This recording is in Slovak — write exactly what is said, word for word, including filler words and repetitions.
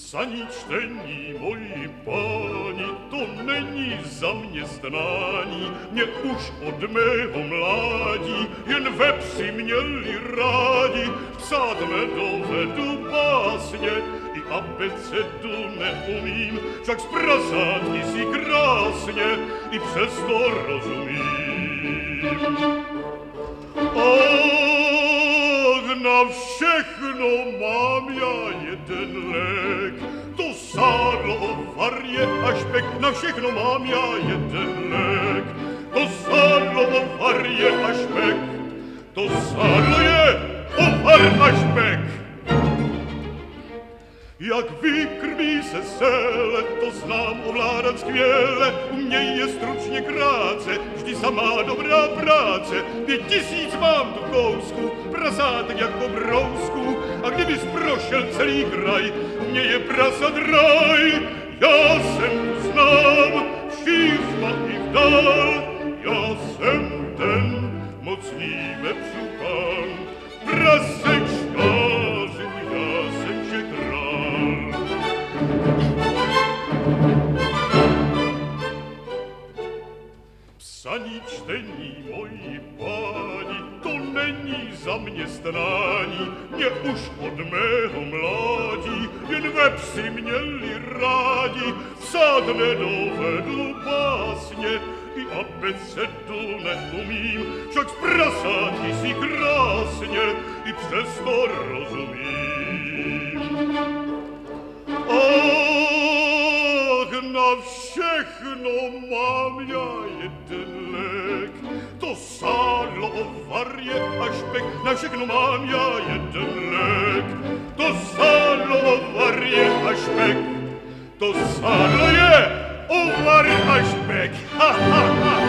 Zaničtení moji páni, to není zaměstnání, mě už od mého mládí jen vepři měli rádi. Psát nedovedu básně, i abecedu neumím, však z prasátky si krásně, i přesto rozumím. Ach, na všechno mám já jeden lék, to sádlo varje a špek, na všechno mám já jeden lék, to sádlo varje a špek, to sádlo je ovar a špek. Jak vykrví se sele, to znám ovládat skvěle, u mě je stručně krátce, vždy samá dobrá práce. Pět tisíc mám tu kousku, prasátek jako brousku, a kdybys prošel celý kraj, u mě je prasat raj. Já jsem tu znám, všichni i vdál, já jsem ten mocný vepřů pán, prasečkářů, já jsem že král. Psaní, čtení, moji páni, to není zaměstnání, mě už od mého mládí jen vepři měli rádi. Psát nedovedu básně, i abecedu neumím, však z prasátky si krásně, i přesto rozumím. Ach, na všechno mám já jeden lék, to sádlo varje a špek, na všechno mám já jeden lék, to sádlo varje a špek, to sádlo je ovar a špek, ha, ha, ha.